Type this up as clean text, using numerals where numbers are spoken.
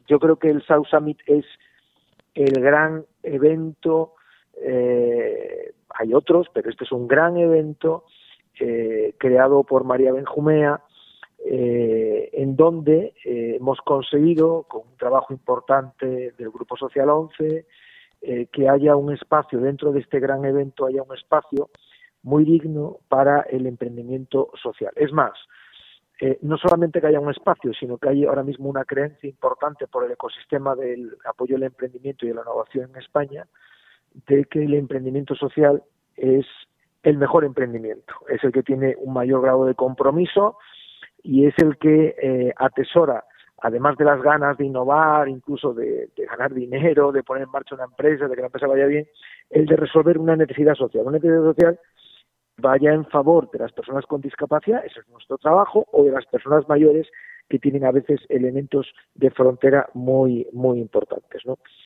Yo creo que el South Summit es el gran evento, hay otros, pero este es un gran evento creado por María Benjumea, en donde hemos conseguido, con un trabajo importante del Grupo Social 11, que haya un espacio, dentro de este gran evento, haya un espacio muy digno para el emprendimiento social. Es más, no solamente que haya un espacio, sino que hay ahora mismo una creencia importante por el ecosistema del apoyo al emprendimiento y de la innovación en España, de que el emprendimiento social es el mejor emprendimiento, es el que tiene un mayor grado de compromiso y es el que atesora, además de las ganas de innovar, incluso de ganar dinero, de poner en marcha una empresa, de que la empresa vaya bien, el de resolver una necesidad social. Una necesidad social vaya en favor de las personas con discapacidad, ese es nuestro trabajo, o de las personas mayores que tienen a veces elementos de frontera muy, muy importantes, ¿no?